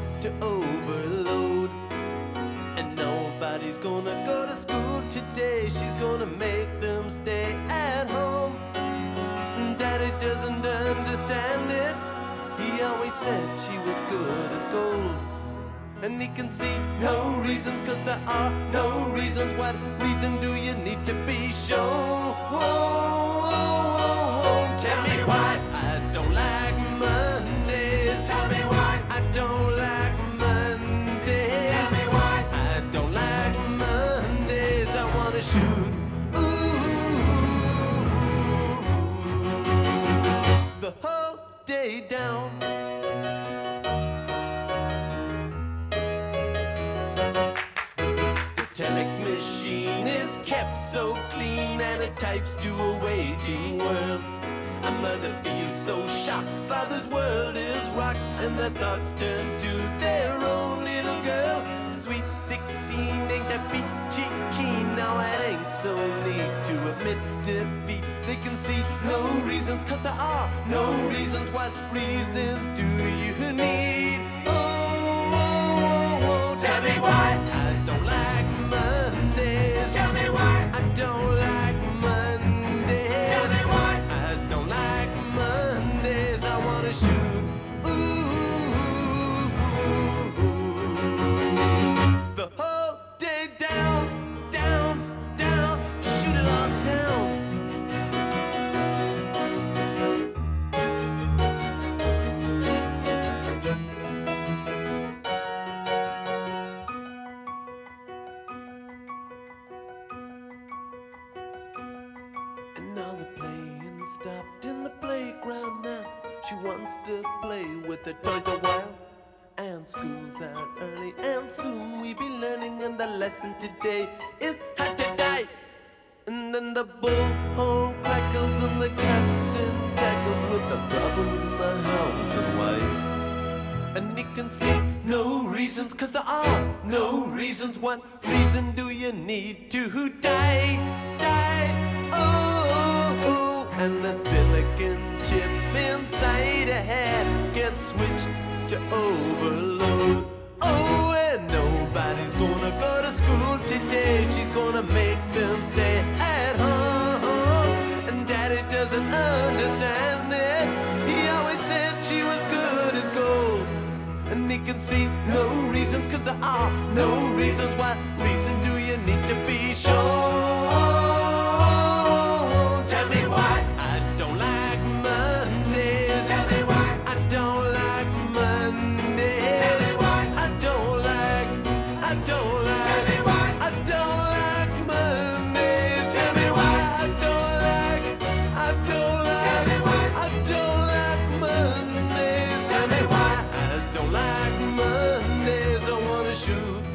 to overload. And nobody's gonna go to school today. She's gonna make them stay at home. Daddy doesn't understand it. He always said she was good as gold. And he can see no reasons, 'cause there are no reasons. What reason do you need to be shown? Tell me why I don't like Mondays. Tell me why I don't like Mondays. Tell me why I don't like Mondays. I wanna shoot the whole day down. The telex machine is kept so clean, and it types to a waiting world. A mother feels so shocked, father's world is rocked, and their thoughts turn to their own little girl. Sweet 16 ain't that peachy keen. Now it ain't so neat to admit defeat. They can see no reasons, 'cause there are no reasons. What reasons do you need? Tell me why I don't like Mondays. Tell me why I don't like Mondays. Tell me why I don't like Mondays. I wanna shoot the whole day down, down, down. Shoot it all down. And all the playing stopped in the playground now. She wants to play with her toys a while. And school's out early, and soon we be learning. And the lesson today is how to die. And then the bullhorn crackles, and the captain tackles with the problems in the house and wife. And he can see no reasons, 'cause there are no reasons. What reason do you need to die? Die, oh. And the silicon chip inside her head gets switched to overload. Oh, and nobody's gonna go to school today. She's gonna make them stay at home. And daddy doesn't understand it. He always said she was good as gold. And he can see no reasons, 'cause there are no reasons. What reason do you need to be shown? Tell me why I don't like Mondays. Tell me why I don't like Mondays. Tell me why I don't like Tell me why I don't like Mondays. Tell me why I don't like Tell me why I don't like Mondays. Tell me why I don't like Mondays. I wanna shoot